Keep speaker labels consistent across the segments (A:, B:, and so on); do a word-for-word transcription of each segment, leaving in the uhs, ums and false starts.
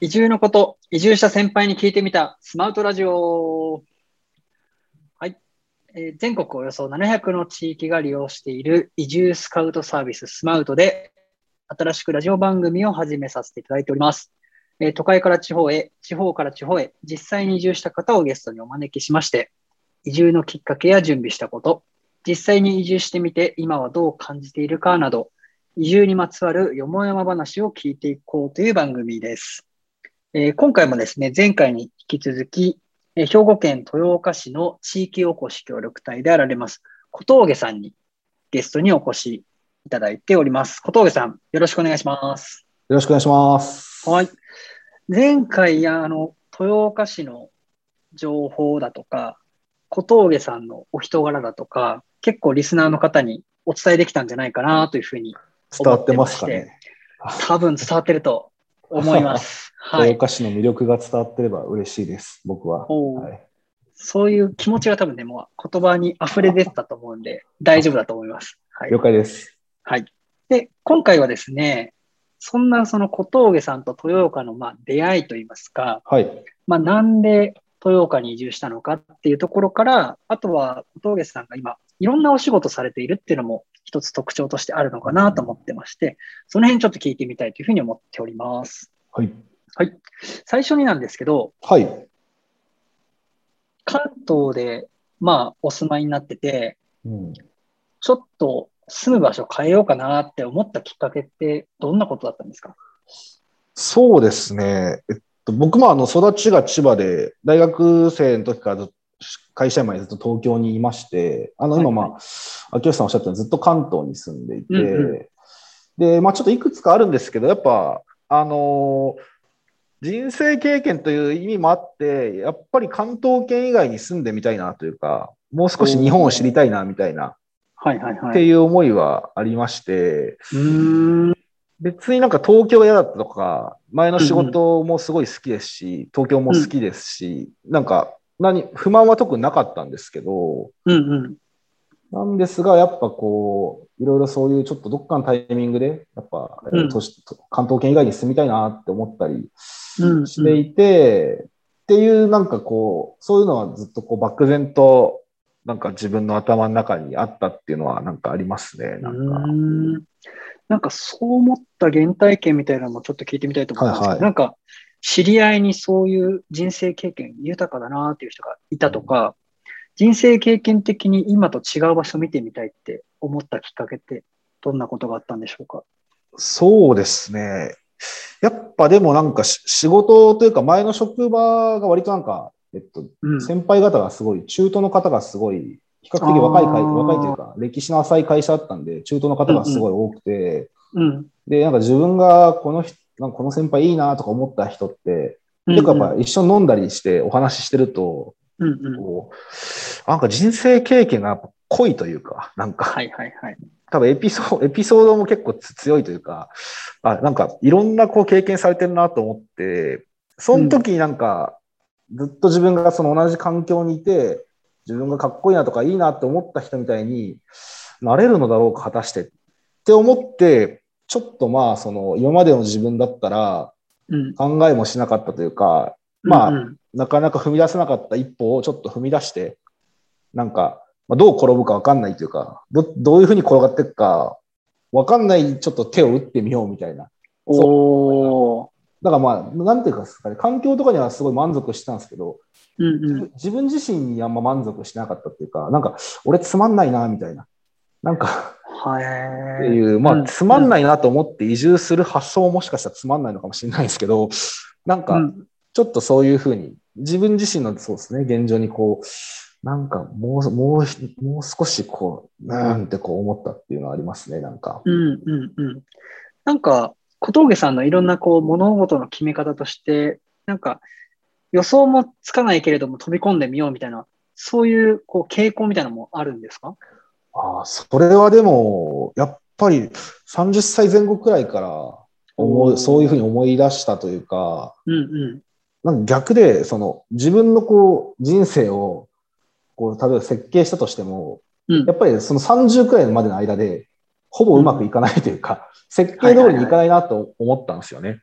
A: 移住のこと、移住した先輩に聞いてみたスマートラジオ。はい、えー全国およそななひゃくの地域が利用している移住スカウトサービススマウトで、新しくラジオ番組を始めさせていただいております。えー都会から地方へ、地方から地方へ、実際に移住した方をゲストにお招きしまして、移住のきっかけや準備したこと、実際に移住してみて今はどう感じているかなど、移住にまつわるよもやま話を聞いていこうという番組です。えー今回もですね、前回に引き続き、えー兵庫県豊岡市の地域おこし協力隊であられます、小峠さんにゲストにお越しいただいております。小峠さん、よろしくお願いします。
B: よろしくお願いします。
A: はい。前回、あの、豊岡市の情報だとか、小峠さんのお人柄だとか、結構リスナーの方にお伝えできたんじゃないかなというふうに思っ
B: 伝わってま
A: てまして、
B: すかね。
A: 多分伝わってると思います。はい。
B: 豊岡市の魅力が伝わってれば嬉しいです、僕は。
A: おー
B: はい。
A: そういう気持ちが多分ね、もう言葉に溢れ出てたと思うんで、大丈夫だと思います。はい。
B: 了解です。
A: はい。で、今回はですね、そんなその小峠さんと豊岡のまあ出会いといいますか、
B: はい。
A: まあなんで豊岡に移住したのかっていうところから、あとは小峠さんが今いろんなお仕事されているっていうのも一つ特徴としてあるのかなと思ってまして、その辺ちょっと聞いてみたいというふうに思っております。
B: はい。
A: はい。最初になんですけど、
B: はい。
A: 関東でまあお住まいになってて、
B: うん、
A: ちょっと住む場所変えようかなって思ったきっかけってどんなことだったんですか？
B: そうですね。えっと、僕もあの育ちが千葉で、大学生の時からずっと会社員までずっと東京にいまして、あの今、
A: はいはい。
B: まあ、秋吉さんおっしゃったようにずっと関東に住んでい
A: うんうん。
B: て、で、まあちょっといくつかあるんですけど、やっぱ、あのー人生経験という意味もあって、やっぱり関東圏以外に住んでみたいなというか、もう少し日本を知り
A: おー。
B: たいなみたいなっ
A: はいはいはい。
B: ていう思いはありまして、
A: うーん。
B: 別になんか東京が嫌だったとか、前の仕
A: うんうん。
B: 事もすごい好きですし、東京も
A: うん。
B: 好きですし、なんか何、不満は特になかったんですけど、
A: うんうん。
B: なんですが、やっぱこう、いろいろそういうちょっとどっかのタイミングで、やっぱ、えー、都
A: うん。
B: 市関東圏以外に住みたいなって思ったり
A: うんうん。
B: していて、っていうなんかこう、そういうのはずっとこう漠然と、なんか自分の頭の中にあったっていうのはなんかありますね、
A: う
B: なんか。
A: ーん。なんかそう思った原体験みたいなのもちょっと聞いてみたいと思ったんですけど、なん
B: はいは
A: か知り合いにそういう人生経験豊かだなっていう人がいたと
B: い。
A: か、人生経験的に今と違う場所を見てみたいって思ったきっかけってどんなことがあったんでしょうか？
B: そうですね。やっぱでもなんかし仕事というか前の職場が割となんか、えっと、
A: うん。
B: 先輩方がすごい、中途の方がすごい、比較
A: あ
B: 的若い会、若いという
A: あ、
B: か、歴史の浅い会社だったんで、中途の方
A: うんうん。
B: がすごい多くて、
A: うん。
B: で、なんか自分がこの人、なんかこの先輩いいなとか思った人って、
A: うん
B: 結構
A: うん。
B: やっぱ一緒に飲んだりしてお話ししてると、
A: うんうん。
B: こう、なんか人生経験がやっぱ濃いというか、なんか、
A: はいはいはい。
B: 多分エピソード、エピソードも結構強いというか、あ、なんかいろんなこう経験されてるなと思って、そ
A: うん。
B: の時になんかずっと自分がその同じ環境にいて、自分がかっこいいなとかいいなって思った人みたいになれるのだろうか、果たしてって思って、ちょっとまあその今までの自分だったら
A: うん。
B: 考えもしなかったというか、まあ
A: うんうん。
B: なかなか踏み出せなかった一歩をちょっと踏み出して、なんか、まあ、どう転ぶかわかんないというか、ど、どういうふうに転がっていくか、わかんないちょっと手を打ってみようみたいな。そう。
A: おー。
B: だからまあ、なんていうかですかね、環境とかにはすごい満足してたんですけど、
A: うんうん。
B: 自分自分自身にあんま満足してなかったっていうか、なんか、俺つまんないな、みたいな。なんか
A: は
B: って
A: え
B: いう、
A: ー。
B: まあ、
A: うんうん。
B: つまんないなと思って移住する発想ももしかしたらつまんないのかもしれないですけど、なんか、
A: うん。
B: ちょっとそういうふうに、自分自身のそうですね、現状にこう、なんかもう、もう、もう少しこう、なんてこう思ったっていうのはありますね、なんか。
A: うんうんうん。なんか、小峠さんのいろんなこう物事の決め方として、なんか予想もつかないけれども飛び込んでみようみたいな、そういうこう傾向みたいなのもあるんですか？
B: ああ、それはでも、やっぱりさんじゅっさいぜん後くらいから思う、そういうふうに
A: おー。
B: 思い出したというか、
A: うんうん
B: なんか逆で、その自分のこう人生をこう、例えば設計したとしても、
A: うん
B: やっぱりそのさんじゅうくらいまでの間で、ほぼうまく
A: うん。
B: いかないというか、設計通りにい
A: はいはいはい。
B: かないなと思ったんですよね。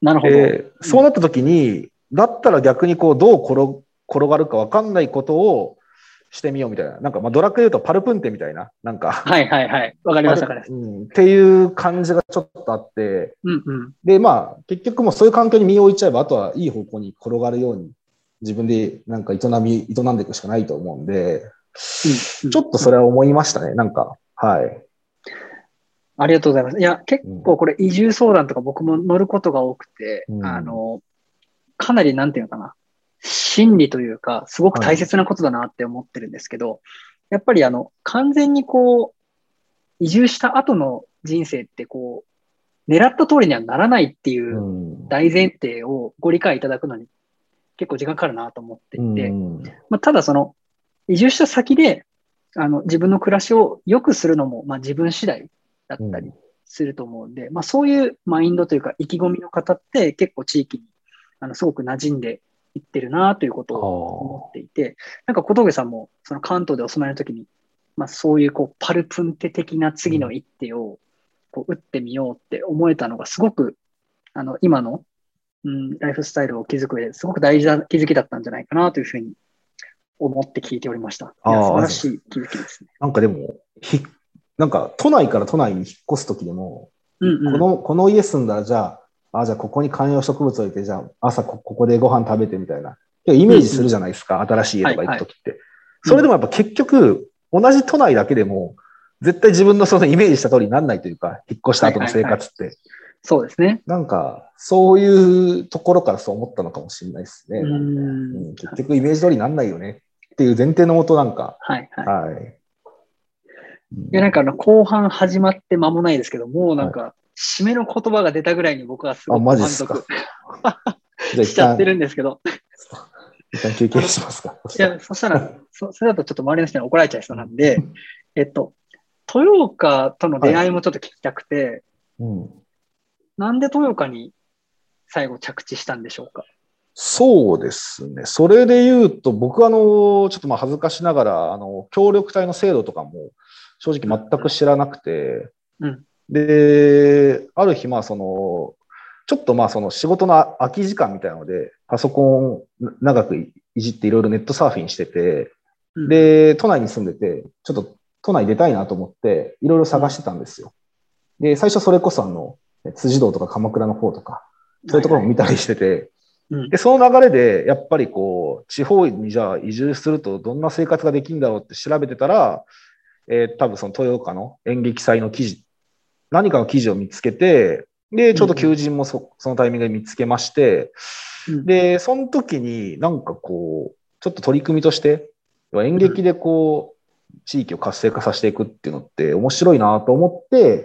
A: なるほど。
B: で、そうなった時に、だったら逆にこうどう転転がるか分かんないことをしてみようみたいな。なんかまあドラクエで言うとパルプンテみたいな。なんか
A: はいはいはい。わかり
B: パ
A: ますわかります。
B: ルうん、っていう感じがちょっとあって、
A: うんうん。
B: で、まあ結局もうそういう環境に身を置いちゃえば、あとはいい方向に転がるように自分でなんか営み、営んでいくしかないと思うんで、
A: うんうん、
B: ちょっとそれは思いましたね。なんか、はい。
A: ありがとうございます。いや、結
B: うん。
A: 構これ移住相談とか僕も乗ることが多くて、
B: うん、
A: あの、かなりなんていうのかな、心理というか、すごく
B: はい。
A: 大切なことだなって思ってるんですけど、やっぱりあの、完全にこう、移住した後の人生ってこう、狙った通りにはならないってい
B: う
A: う
B: ん。
A: 大前提をご理解いただくのに結構時間かかるなと思って
B: う
A: いて、
B: ん。
A: まあ、ただその、移住した先で、あの、自分の暮らしを良くするのも、まあ自分次第だったり
B: うん。
A: すると思うんで、まあそういうマインドというか意気込みの方って結構地域に、あの、すごく馴染んでいってるなということ
B: あ
A: を思って
B: あ。
A: いて、なんか小峠さんも、その関東でお住まいの時に、まあそういうこう、パルプンテ的な
B: うん。
A: 次の一手を、こう、打ってみようって思えたのがすごく、あの、今の、うん、ライフスタイルを築く上ですごく大事な気づきだったんじゃないかなというふうに思って聞いておりました。いや、素
B: ああ、ありがとうございます。
A: 晴らしい気づきですね。
B: なんかでも、ひ、なんか都内から都内に引っ越すときでも、
A: うんうん。
B: この、この家住んだら、じゃあ、あ、じゃあここに観葉植物置いて、じゃあ朝こ、ここでご飯食べてみたいな。イメージする
A: うんうん。
B: じゃないですか。新しい家とか行
A: はいはい。
B: くときって。
A: うん。
B: それでもやっぱ結局、同じ都内だけでも、絶対自分のそのイメージした通りにならないというか、引っ越した
A: はい
B: 後の生
A: はいはい。
B: 活って。
A: そうですね。
B: なんか、そういうところからそう思ったのかもしれないです
A: うー
B: ね。なんか、う
A: ん。
B: ん、結局イメージ通りにならないよねっていう前提のもとなんか、
A: はいはい。
B: はい。う
A: いや、なんかあ
B: ん、
A: の、後半始まって間もないですけど、もうな
B: はい。
A: んか、締めの言葉が出たぐらいに僕はす
B: あ、
A: ごく
B: マジっすか。
A: 満足
B: じゃあ
A: しちゃってる
B: 一旦、
A: んですけど、
B: 一旦休憩
A: あの、
B: しますか。そした
A: いや、そしたら、
B: ら。
A: そ、それだとちょっと周りの人に怒られちゃいそう
B: うん、
A: なんで、えっと、豊岡との出会い
B: はい。
A: もちょっと聞きたくて、
B: うん、
A: なんで豊岡に最後着地したんでしょうか？
B: そうですね。それで言うと、僕はあの、ちょっとまあ恥ずかしながら、あの、協力隊の制度とかも正直全く知らなくて、
A: うん。
B: で、ある日、まあその、ちょっとまあその仕事の空き時間みたいなので、パソコンを長くいじっていろいろネットサーフィンしてて、
A: うん。
B: で、都内に住んでて、ちょっと都内出たいなと思って、いろいろ
A: うん。
B: 探してたんですよ。で、最初それこそあの、辻堂とか鎌倉の方とか、そういうとこ
A: はいはい。
B: ろも見たりしてて、
A: うん。
B: で、その流れで、やっぱりこう、地方にじゃあ移住するとどんな生活ができるんだろうって調べてたら、えー多分その豊岡の演劇祭の記事、何かの記事を見つけて、で、ちょうど求
A: うん。
B: 人もそそのタイミングで見つけまして、
A: うん。
B: で、その時になんかこう、ちょっと取り組みとして、演
A: うん。
B: 劇でこう、地域を活性化させていくっていうのって面白いなと思って、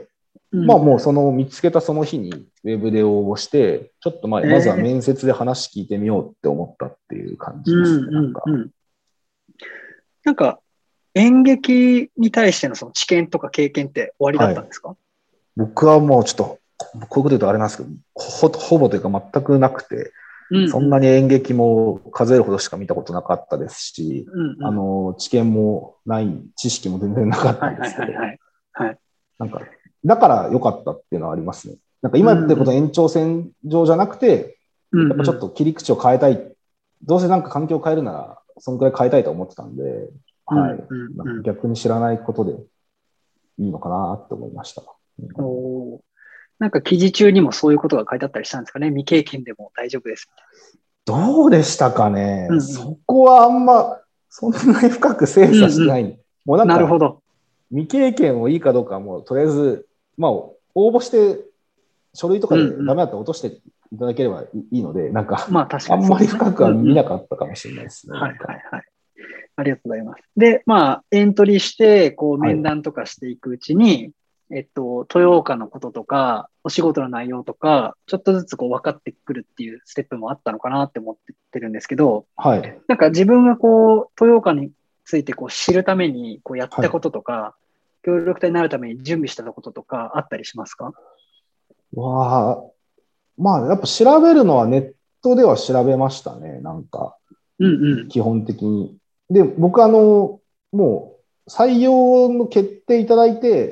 A: うん。
B: まあもう
A: うん。
B: その見つけたその日にウェブで応募して、ちょっとまあまずは
A: ええ
B: 面接で話聞いてみようって思ったっていう感
A: ー。う
B: じですね、なん
A: ん。うん。
B: か。
A: うん。なんか、演劇に対してのその知見とか経験って終わりだ
B: はい。
A: ったんですか？
B: 僕はもうちょっと、こういうこと言うとあれなんですけど、ほほぼというか全くなくて、
A: うん。
B: そんな
A: うん。
B: に演劇も数えるほどしか見たことなかったですし、
A: うん。うん。
B: あの、知見もない、知識も全然なかった
A: はいはい
B: んですけど、
A: はいはい。はい。
B: なんか、だから良かったっていうのはありますね。なんか
A: うん。
B: 今やってること
A: うん。
B: の延長線上じゃなくて、
A: うん。
B: やっぱちょっ
A: うん。
B: と切り口を変えたい。どうせなんか環境を変えるなら、そのくらい変えたいと思ってたんで、
A: うん。
B: はい。
A: うん。
B: なんか
A: うん。
B: 逆に知らないことでいいのかなって思いました。うん、
A: おー。なんか記事中にもそういうことが書いてあったりしたんですかね？未経験でも大丈夫です。
B: どうでしたかね。
A: うんうん。
B: そこはあんま、そんなに深く精査
A: うんうん。
B: してない。もうなんか、
A: なるほど。
B: 未経験をいいかどうかはもうとりあえず、まあ、応募して書類とか
A: うん
B: でダメ
A: う
B: だったら落としていただければいいので、なん
A: ん。
B: か、
A: まあ確か
B: あんまり
A: にそうですね。
B: 深くは見
A: うんうん。
B: なかったかもしれないですね。
A: はい
B: なんか。
A: はいはい。ありがとうございます。で、まあ、エントリーして、こう、
B: はい。
A: 面談とかしていくうちに、えっと、豊岡のこととか、お仕事の内容とか、ちょっとずつこう分かってくるっていうステップもあったのかなって思ってるんですけど、
B: はい。
A: なんか自分がこう、豊岡についてこう知るために、こうやっ
B: はい。
A: たこととか、協力隊になるために準備したこととかあったりしますか？
B: わあ、まあ、やっぱ調べるのはネットでは調べましたね。なんか、
A: うんうん。
B: 基本的に。で、僕あの、もう採用の決定いただいて、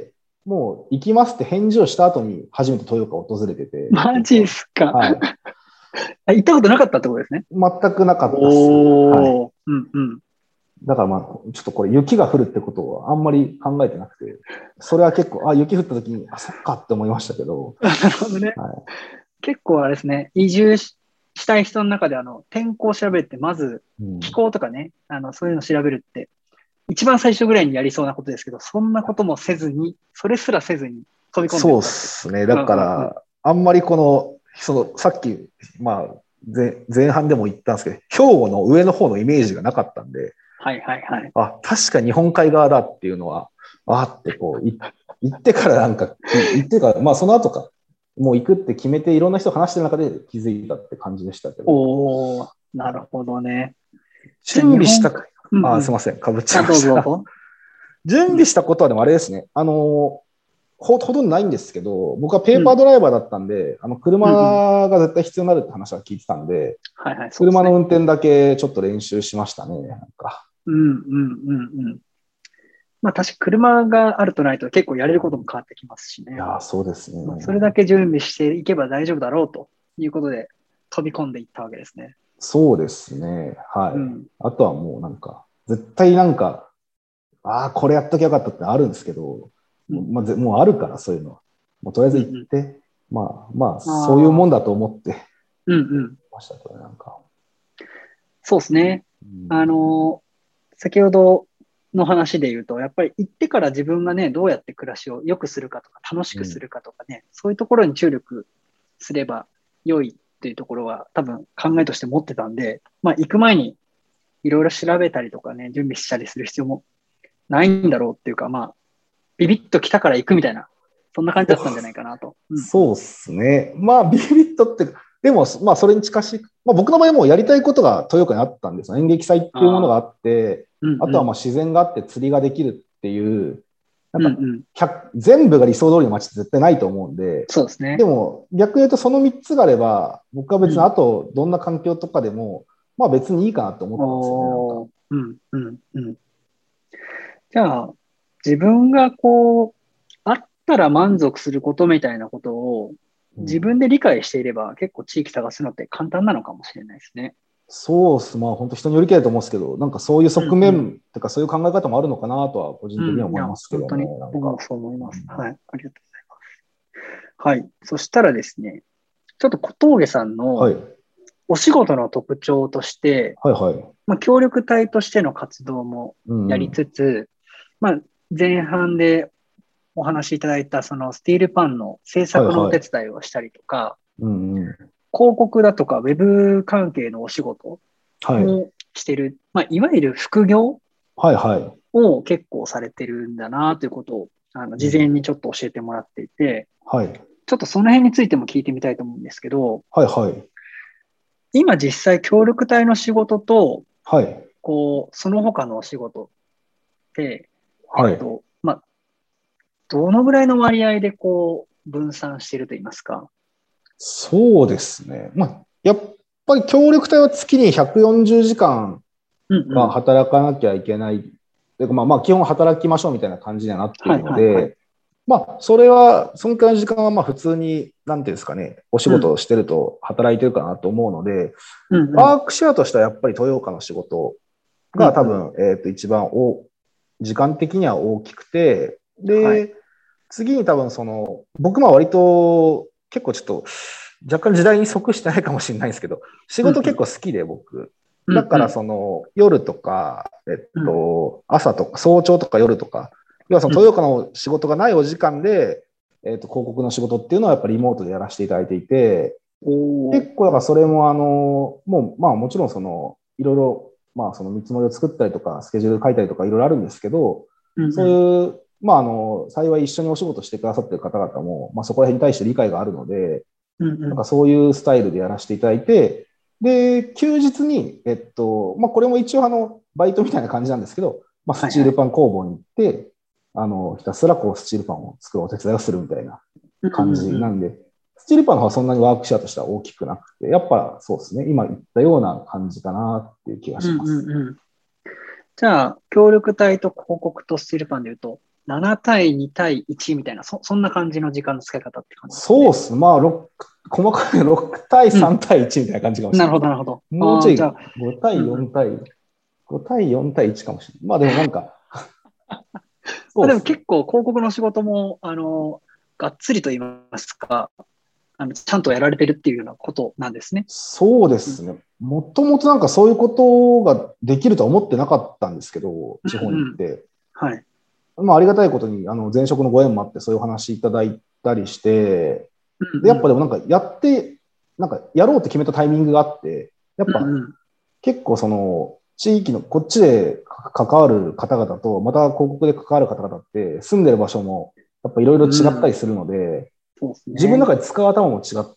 B: もう行きますって返事をした後に初めて豊岡を訪れてて。
A: マジっすか。
B: はい。
A: あ、行ったことなかったってことですね。
B: 全くなかったっす。
A: おー。はい、うんうん。
B: だからまあ、ちょっとこれ雪が降るってことはあんまり考えてなくて、それは結構、あ、雪降った時に、あ、そっかって思いましたけど。
A: なるほどね。はい、結構あれですね、移住ししたい人の中であの天候を調べて、まず気候とかね、うん、あのそういうのを調べるって、一番最初ぐらいにやりそうなことですけど、そんなこともせずに、それすらせずに飛び込んで
B: そうですね。だから、うんうんうん、あんまりこの、そのさっき、まあ前、前半でも言ったんですけど、兵庫の上の方のイメージがなかったんで、
A: はいはいはい。
B: あ、確か日本海側だっていうのは、あってこう、行ってからなんか、行ってから、まあその後か、もう行くって決めていろんな人話してる中で気づいたって感じでしたけど。
A: おー、なるほどね。
B: 準備した、うんうん、あ、すいません、かぶっちゃいました。どうぞどうぞ。準備したことはでもあれですね、あの、ほ、ほとんどないんですけど、僕はペーパードライバーだったんで、うん、あの車が絶対必要になるって話は聞いてたんで、はいはい、車の運転だけちょっと練習しましたね、なんか。
A: うんうんうんうん。まあ確か車があるとないと結構やれることも変わってきますしね。
B: いや、そうですね。
A: まあ、それだけ準備していけば大丈夫だろうということで飛び込んでいったわけですね。
B: そうですね。はい。うん、あとはもうなんか、絶対なんか、ああ、これやっときゃよかったってあるんですけど、うん、まあ、もうあるからそういうのは。もうとりあえず行って、うんうん、まあまあ、そういうもんだと思って、
A: うんうん。
B: ましたけど、なんか。
A: そうですね。うん、あの、先ほどの話で言うと、やっぱり行ってから自分がね、どうやって暮らしを良くするかとか、楽しくするかとかね、うん、そういうところに注力すれば良いっていうところは多分考えとして持ってたんで、まあ行く前にいろいろ調べたりとかね、準備したりする必要もないんだろうっていうか、まあ、ビビッと来たから行くみたいな、そんな感じだったんじゃないかなと。
B: うん、そうっすね。まあ、ビビッとって、でも、まあ、それに近しい、まあ、僕の場合もやりたいことが豊岡にあったんですよ。演劇祭っていうものがあって、あ,、うんうん、あとはまあ自然があって釣りができるっていう、なんか、うんうん、全部が理想通りの街って絶対ないと思うんで、
A: そうですね。
B: でも、逆に言うとそのみっつがあれば、僕は別にあとどんな環境とかでも、うん、まあ別にいいかなと思ったんですよね。なんか
A: うんうんうん、じゃあ、自分がこう、あったら満足することみたいなことを自分で理解していれば、うん、結構地域探すのって簡単なのかもしれないですね。
B: そうっす。まあ本当人によりきりだと思うんですけど、なんかそういう側面、うんうん、とかそういう考え方もあるのかなとは個人的には思いますけどね。
A: うん、本当に僕もそう思います、うん。はい。ありがとうございます。はい。そしたらですね、ちょっと小峠さんのお仕事の特徴として、
B: はいはい、
A: まあ、協力隊としての活動もやりつつ、うんうん、まあ、前半でお話しいただいたそのスティールパンの制作のお手伝いをしたりとか、はいはい、うんうん、広告だとかウェブ関係のお仕事もしてる、はい、まあ、いわゆる副業を結構されてるんだなということをあの事前にちょっと教えてもらっていて、
B: うん、はい、
A: ちょっとその辺についても聞いてみたいと思うんですけど、
B: はいはい、
A: 今実際協力隊の仕事と、
B: はい、
A: こうその他のお仕事って、はい、えっとまあ、どのぐらいの割合でこう分散しているといいますか。
B: そうですね。まあ、やっぱり協力隊は月にひゃくよんじゅうじかんは働かなきゃいけない。うんうん、というかまあまあ基本働きましょうみたいな感じにはなっているので、はいはいはい、まあそれは、そのくらいの時間はまあ普通に、なんていうんですかね、お仕事をしてると働いてるかなと思うので、うんうん、ワークシェアとしてはやっぱり豊岡の仕事が多分、うんうん、えっと一番お時間的には大きくて、で、はい、次に多分その、僕も割と結構ちょっと若干時代に即してないかもしれないんですけど、仕事結構好きで僕。だからその夜とか、えっと、朝とか、早朝とか夜とか、要はその豊岡の仕事がないお時間で、えっと、広告の仕事っていうのはやっぱりリモートでやらせていただいていて、結構だからそれもあの、もうまあもちろんその、いろいろまあその見積もりを作ったりとか、スケジュール書いたりとかいろいろあるんですけど、そういう、まああの、幸い一緒にお仕事してくださっている方々も、まあそこら辺に対して理解があるので、なんかそういうスタイルでやらせていただいて、で、休日に、えっと、まあこれも一応あの、バイトみたいな感じなんですけど、まあスチールパン工房に行って、はいはい、あの、ひたすらこうスチールパンを作るお手伝いをするみたいな感じなんで、うんうんうん、スチールパンの方はそんなにワークシェアとしては大きくなくて、やっぱそうですね、今言ったような感じかなっていう気がします。
A: うんうんうん、じゃあ、協力隊と広告とスチールパンでいうと、 なな対に対いちみたいな、そ、そんな感じの時間の使い方って感じですかね。
B: そうっす。まあ、ろく細かいろく対さん対いちみたいな感じかもしれない。
A: なるほど、なるほど。
B: もうちょい
A: ああ、じゃあ、
B: ご対
A: うんうん。
B: よん対、ご対よん対いちかもしれない。まあでもなんか、そ
A: まあ、でも
B: うっすね。
A: 結構広告の仕事も、あの、がっつりと言いますか、あの、ちゃんとやられてるっていうようなことなんですね。
B: そうで
A: うん、
B: すね。もともとなんかそういうことができるとは思ってなかったんですけど、
A: うん、
B: 地方に行
A: うん。
B: って。
A: はい。
B: まあありがたいことに、あの、前職のご縁もあってそういうお話いただいたりして、
A: う
B: で、や
A: ん、うん。
B: っぱでもなんかやって、なんかやろうって決めたタイミングがあって、やっ
A: うん、
B: ぱ
A: うん。
B: 結構その、地域のこっちで関わる方々と、また広告で関わる方々って住んでる場所もやっぱいろいろ違った
A: うん。
B: りするので、
A: そうです
B: 自分の
A: ね。
B: 中で使う頭も違って、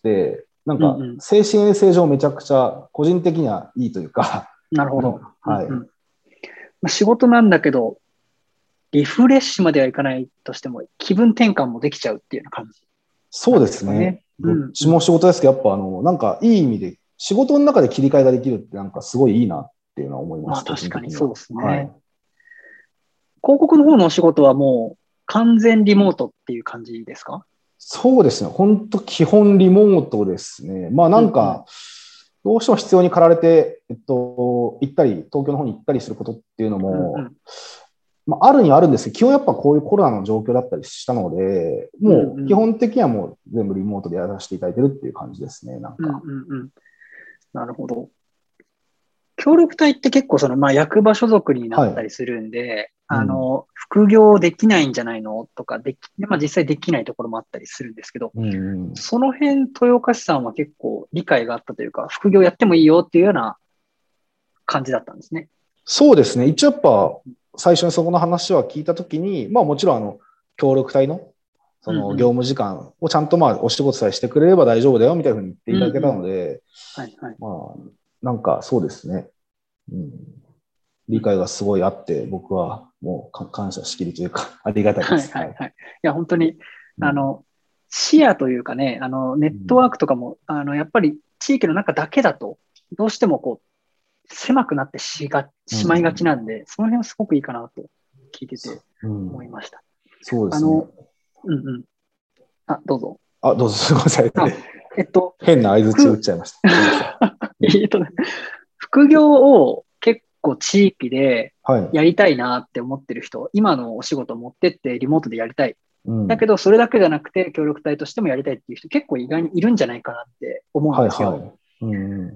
B: なん
A: うん、
B: か
A: うん。
B: 精神衛生上めちゃくちゃ個人的にはいいというか、
A: なるほど。
B: なんか、
A: うん、
B: はい。
A: うん。まあ、仕事なんだけど、リフレッシュまではいかないとしても、気分転換もできちゃうっていうような感じ
B: そうで
A: なんです
B: すね。
A: かね。う
B: どっ
A: ん、うん。
B: ちも仕事ですけど、やっぱあの、なんかいい意味で仕事の中で切り替えができるってなんかすごいいいなっていうのは思います、個
A: まあ確
B: 人的には。
A: かにそうです
B: はい。
A: ね。広告の方のお仕事はもう完全リモートっていう感じですか？
B: そうですね。本当基本リモートですね。まあな
A: うんうん。
B: んか、どうしても必要に駆られて、えっと、行ったり、東京の方に行ったりすることっていうのも、
A: うんうん。
B: まあ、あるにはあるんですけど、基本やっぱこういうコロナの状況だったりしたので、
A: うん
B: もう基
A: うん。
B: 本的にはもう全部リモートでやらせていただいてるっていう感じですね、なん
A: うん
B: か。
A: うんうん。なるほど。協力隊って結構その、まあ、役場所属になった
B: はい。
A: りするんで、
B: うん。
A: あの、副業できないんじゃないのとか、でき、まあ実際できないところもあったりするんですけど、
B: うん、うん。
A: その辺、豊岡市さんは結構理解があったというか、副業やってもいいよっていうような感じだったんですね。
B: そうですね。一応やっぱ、
A: うん
B: 最初にそこの話は聞いたときに、まあもちろんあの、協力隊の、その業
A: うんうん。
B: 務時間をちゃんとまあお仕事さえしてくれれば大丈夫だよみたいなふうに言って
A: うん
B: いただけた
A: うん。
B: ので、
A: はいはい。
B: まあ、なんかそうですね。うん、理
A: うん
B: 解がすごいあって、僕はもう感謝しきりというか、ありがたいで
A: はい
B: す。はい。
A: はいはい。いや、本当に、
B: うん。
A: あの、視野というかね、あの、ネットワークとかも、あの、やっぱり地域の中だけだと、どうしてもこう、狭くなってしが、
B: う
A: しまいがち
B: ん。
A: なんで、その辺はすごくいいかなと聞いてて
B: うん。
A: 思いました。
B: そうですね。
A: あの、うんうん。あ、どうぞ。
B: あ、どうぞ、すみません。
A: あ、えっと、
B: 変な相槌打っ
A: 副、
B: ちゃいました。すみません。うん、
A: えっとね、副業を結構地域で
B: はい。
A: やりたいなって思ってる人、今のお仕事を持ってってリモートでやりたい。
B: うん。
A: だけど、それだけじゃなくて協力隊としてもやりたいっていう人結構意外にいるんじゃないかなって思うん
B: はい、
A: ですよ。
B: はい。うん。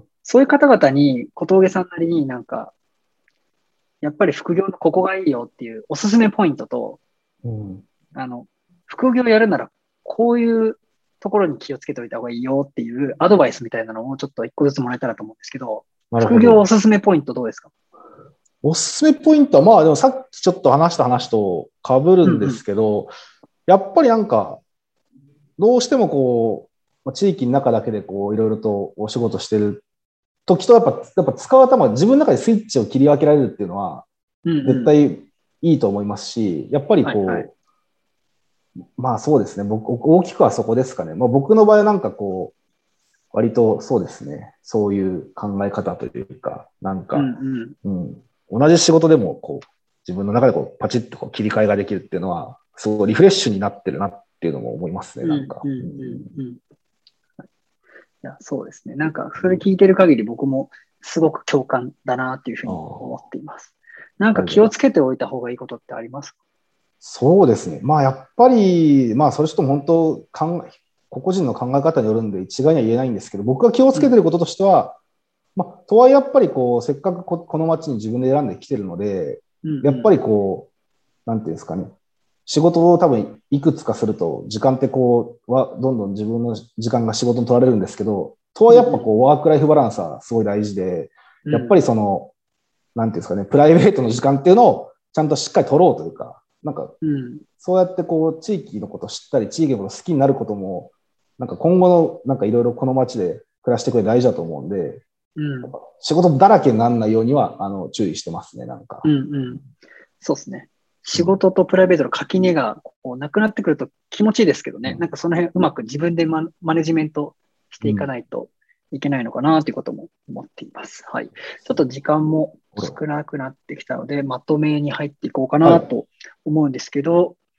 A: そういう方々に小峠さんなりになんか、やっぱり副業のここがいいよっていうおすすめポイントと、
B: うん。
A: あの、副業やるならこういうところに気をつけておいた方がいいよっていうアドバイスみたいなのをちょっと一個ずつもらえたらと思うんですけど、
B: なるほ
A: 副業お
B: ど。
A: すすめポイントどうですか？
B: おすすめポイントは、まあでもさっきちょっと話した話と被るんで
A: うんうん。
B: すけど、やっぱりなんか、どうしてもこう、まあ地域の中だけでこう、いろいろとお仕事してる時と、やっぱ、やっぱ使う頭、自分の中でスイッチを切り分けられるっていうのは、
A: うんうん。
B: 絶対いいと思いますし、やっぱり
A: はいはい。
B: こう、まあそうですね、僕、大きくはそこですかね。まあ僕の場合はなんかこう、割とそうですね、そういう考え方というか、なん
A: うん
B: か、
A: うん。
B: うん、同じ仕事でもこう、自分の中でこう、パチッとこう切り替えができるっていうのは、すごいリフレッシュになってるなっていうのも思いますね、
A: うん
B: なんか。
A: うん
B: うん、
A: うんうん。いや、そうですね。なんか、それ聞いてる限り僕もすごく共感だなっていうふう
B: あ
A: に思っ
B: あ、
A: ています。なんか気をつ
B: ありがとうございます。
A: けておいた方がいいことってありますか？
B: そうですね。まあやっぱり、まあそれちょっと本当考え、個々人の考え方によるんで一概には言えないんですけど、僕が気をつ
A: うん。
B: けてることとしては、まあ、とはいえやっぱりこう、せっかくこ、この街に自分で選んできてるので、
A: うんうん。
B: やっぱりこう、なんていうんですかね、仕事を多分いくつかすると、時間ってこう、は、どんどん自分の時間が仕事に取られるんですけど、とはいえやっぱ
A: うんうん。
B: こう、ワークライフバランスはすごい大事で、
A: うん。
B: やっぱりその、なんていうんですかね、プライベートの時間っていうのをちゃんとしっかり取ろうというか、なんか、
A: うん。
B: そうやってこう、地域のことを知ったり、地域のことを好きになることも、なんか今後の、なんかいろいろこの街で暮らしていく上で大事だと思うんで、
A: うん。
B: 仕事だらけにならないようには、あの、注意してますね、なんか。
A: うんうん。そうですね。仕
B: うん。
A: 事とプライベートの垣根がこうなくなってくると気持ちいいですけどね。なん
B: うん。
A: かその辺うまく自分でマ、マネジメントしていか
B: うん。
A: ないといけないのかなということも思っています。はい。ちょっと時間も
B: これは。
A: 少なくなってきたので、まとめに入っていこうか
B: はい。
A: なと思うんですけど、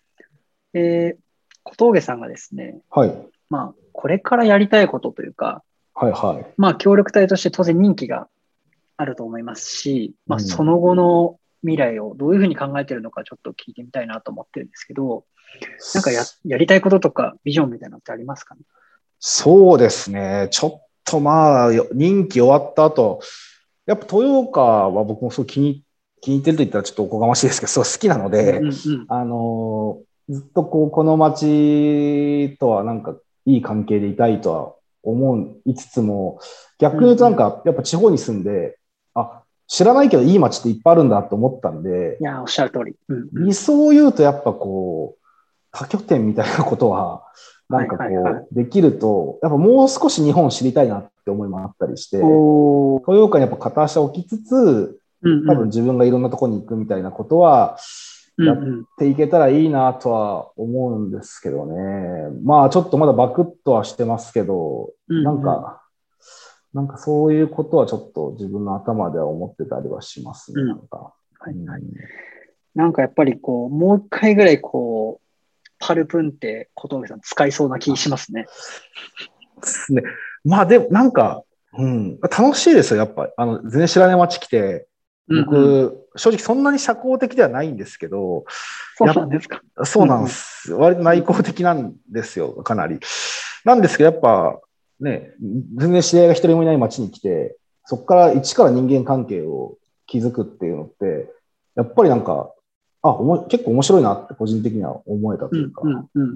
A: えー、小峠さんがですね、
B: はい。
A: まあ、これからやりたいことというか、
B: はいはい。
A: まあ、協力隊として当然任期があると思いますし、まあ、そ
B: うん。
A: の後の未来をどういうふうに考えているのかちょっと聞いてみたいなと思ってるんですけど、なんかや、やりたいこととかビジョンみたいなのってありますかね？
B: そうですね。ちょっとまあ、任期終わった後、やっぱ豊岡は僕もすごい気に、気に入ってると言ったらちょっとおこがましいですけど、すごい好きなの
A: うん
B: で、
A: うんうん。
B: あの、ずっとこう、この町とはなんかいい関係でいたいとは思いつつも、逆に言うとなん
A: うんうん。
B: かやっぱ地方に住んで、あ、知らないけどいい町っていっぱいあるんだと思ったんで、
A: いや、おっしゃる通り。うんうん。
B: 理想を言うとやっぱこう、多拠点みたいなことは、なんか
A: はいはいはい。
B: こう、できると、やっぱもう少し日本を知りたいなって思いもあったりして、
A: おー。
B: 豊岡にやっぱ片足を置きつつ、
A: うんうん。
B: 多分自分がいろんなところに行くみたいなことは、やっ
A: うんうん。
B: ていけたらいいなとは思うんですけどね。まあちょっとまだバクッとはしてますけど、なん
A: うんうん。
B: か、なんかそういうことはちょっと自分の頭では思ってたりはしますね、
A: うん。
B: なんか。
A: はいはい。
B: うん、
A: なんかやっぱりこう、もう一回ぐらいこう、パルプンって小峠さん使いそうな気しますね。
B: ですね。まあでもなんか、うん、楽しいですよ、やっぱ。あの、全然知らない街来て、
A: うんうん。
B: 僕、正直そんなに社交的ではないんですけど、
A: そう
B: やっ
A: なんですか。
B: そうなんで
A: うんうん。
B: す。割と内向
A: うんうん。
B: 的なんですよ、かなり。なんですけど、やっぱ、ね、全然知り合いが一人もいない街に来て、そこから一から人間関係を築くっていうのって、やっぱりなんか、あ、おも結構面白いなって個人的には思えた
A: うん
B: というか、
A: うんうん。
B: うん。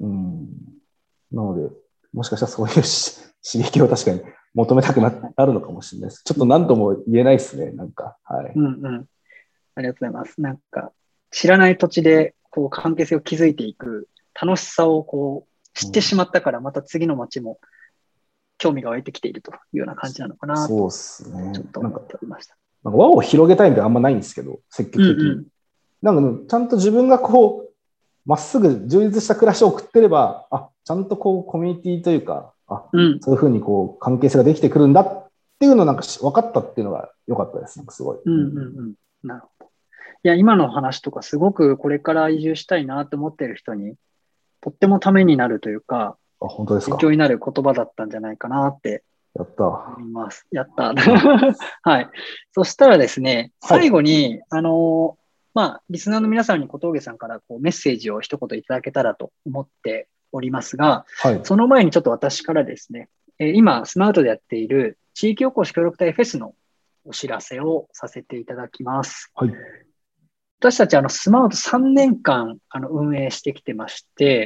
B: なので、もしかしたらそういうし刺激を確かに求めたくな、
A: はいはい。
B: なるのかもしれないです。ちょっ
A: うんうん。
B: と何とも言えないですね、なんか。はい。
A: うんうん。ありがとうございます。なんか、知らない土地でこう関係性を築いていく楽しさをこう知って
B: うん、
A: しまったから、また次の街も興味が湧いてきているというような感じなのかなと、
B: そうですね。
A: ちょっと思っ
B: なんか、
A: ておりました。
B: なんか輪を広げたいみたいなのあんまないんですけど、積極的に。
A: うんうん。
B: なんかね、ちゃんと自分がこう、まっすぐ充実した暮らしを送ってれば、あ、ちゃんとこう、コミュニティというか、あ、
A: うん。
B: そういうふうにこう、関係性ができてくるんだっていうのをなんか分かったっていうのが良かったです。なんかすごい。
A: うん
B: うん、
A: うんうん。なるほど。いや、今の話とかすごくこれから移住したいなと思っている人にとってもためになるというか、
B: あ、本当ですか。
A: 勉強になる言葉だったんじゃないかなって
B: やった。
A: 思います。やった。
B: あ、
A: はい。そしたらですね、
B: はい。
A: 最後に、あのーまあ、リスナーの皆さんに小峠さんからこうメッセージを一言いただけたらと思っておりますが、
B: はい。
A: その前にちょっと私からですね、えー今、スマートでやっている地域おこし協力隊フェスのお知らせをさせていただきます。
B: はい。
A: 私たち、あの、スマートさんねんかん、あの、運営してきてまして、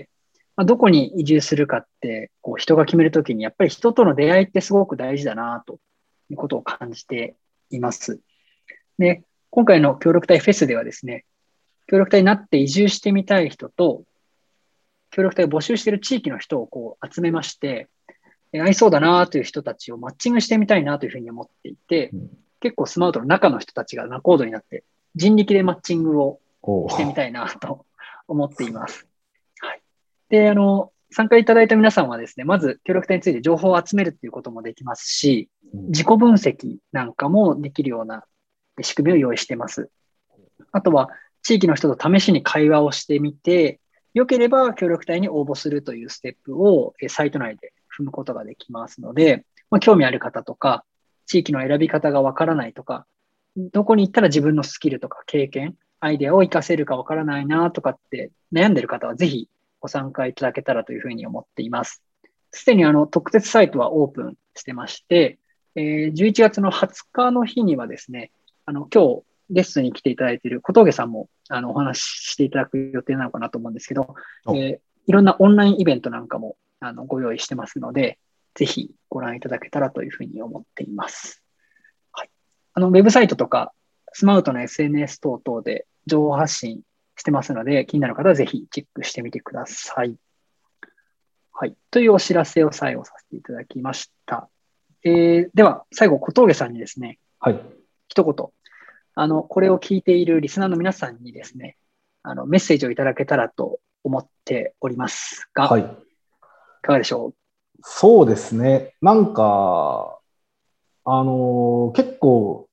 A: まあ、どこに移住するかって、こう、人が決めるときに、やっぱり人との出会いってすごく大事だな、ということを感じています。で、今回の協力隊フェスではですね、協力隊になって移住してみたい人と、協力隊を募集している地域の人をこう集めまして、合いそうだなという人たちをマッチングしてみたいなというふうに思っていて、
B: うん、
A: 結構スマートの中の人たちが仲人になって人力でマッチングを
B: おー、
A: してみたいなと思っています。はい。で、あの、参加いただいた皆さんはですね、まず協力隊について情報を集めるっていうこともできますし、
B: うん、
A: 自己分析なんかもできるような仕組みを用意しています。あとは、地域の人と試しに会話をしてみて、良ければ協力隊に応募するというステップをサイト内で踏むことができますので、まあ、興味ある方とか、地域の選び方がわからないとか、どこに行ったら自分のスキルとか経験、アイデアを活かせるかわからないなとかって悩んでる方はぜひご参加いただけたらというふうに思っています。すでにあの特設サイトはオープンしてまして、えー、じゅういちがつのはつかの日にはですね、あの今日ゲストに来ていただいている小峠さんもあのお話ししていただく予定なのかなと思うんですけど、えー、いろんなオンラインイベントなんかもあのご用意してますので、ぜひご覧いただけたらというふうに思っています。はい、あのウェブサイトとかスマートの エスエヌエス 等々で情報発信してますので、気になる方はぜひチェックしてみてください。はい。というお知らせを最後させていただきました。えー、では、最後、小峠さんにですね、
B: はい。
A: 一言、あの、これを聞いているリスナーの皆さんにですね、あの、メッセージをいただけたらと思っておりますが、
B: はい。
A: いかがでしょう？
B: そうですね。なんか、あのー結構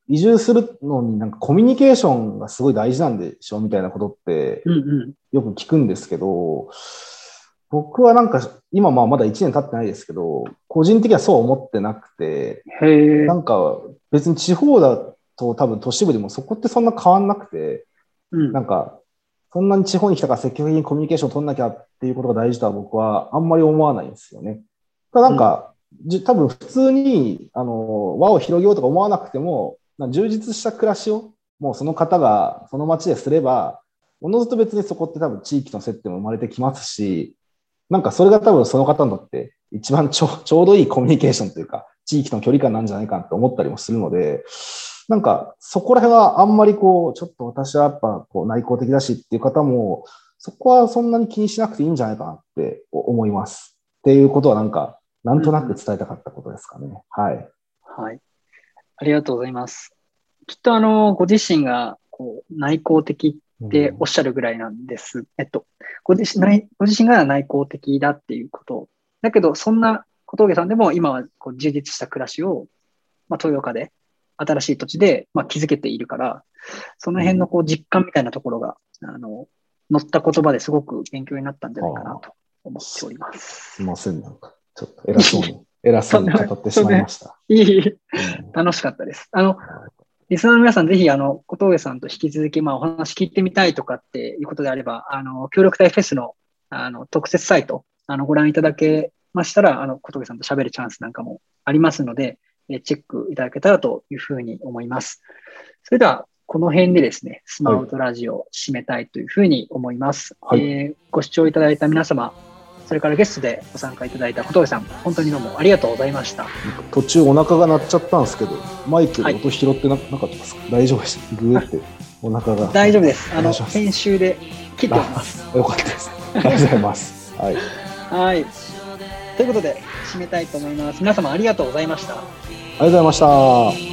B: 移住するのになんかコミュニケーションがすごい大事なんでしょみたいなことってよく聞くんですけど、うんうん、僕はなんか今まあまだいちねん経ってないですけど、個人的にはそう思ってなくて、
A: へ
B: なんか別に地方だと多分都市部でもそこってそんな変わんなくて、うん、なんかそんなに地方に来たから積極的にコミュニケーションを取んなきゃっていうことが大事とは僕はあんまり思わないんですよね。ただなんか、うん、多分普通にあの輪を広げようとか思わなくても、充実した暮らしをもうその方がその町ですれば、おのずと別にそこって多分地域の接点も生まれてきますし、なんかそれが多分その方にとって一番ち ょ, ちょうどいいコミュニケーションというか、地域との距離感なんじゃないかなと思ったりもするので、なんかそこら辺はあんまりこう、ちょっと私はやっぱこう内向的だしっていう方も、そこはそんなに気にしなくていいんじゃないかなって思います。っていうことはなんか、なんとなく伝えたかったことですかね。うん、はい。
A: はい。ありがとうございます。きっとあの、ご自身がこう内向的っておっしゃるぐらいなんです。うん、えっと、ご自身、ご自身が内向的だっていうこと。だけど、そんな小峠さんでも今はこう充実した暮らしを、まあ、豊岡で、新しい土地で、まあ、築けているから、その辺のこう実感みたいなところが、うん、あの、載った言葉ですごく勉強になったんじゃないかなと思っております。
B: すいません、なんか、ちょっと偉そうに、偉そうに語ってしまいました。
A: いい、うん、楽しかったです。あの、リスナーの皆さん、ぜひ、あの、小峠さんと引き続き、まあ、お話聞いてみたいとかっていうことであれば、あの、協力隊フェスの、あの、特設サイト、あの、ご覧いただけましたら、あの、小峠さんと喋るチャンスなんかもありますので、えチェックいただけたらというふうに思います。それでは、この辺でですね、スマウトラジオを締めたいというふうに思います。はい、えー、ご視聴いただいた皆様、それからゲストでご参加いただいた小峠さん、本当にどうもありがとうございました。
B: 途中お腹が鳴っちゃったんですけど、マイクで音拾ってなかったですか？はい、大丈夫です。グーってお腹が。
A: 大丈夫です。あの、編集で切っておきます。
B: よかったです。ありがとうございます。はい。
A: はい。ということで、締めたいと思います。皆様ありがとうございました。
B: ありがとうございました。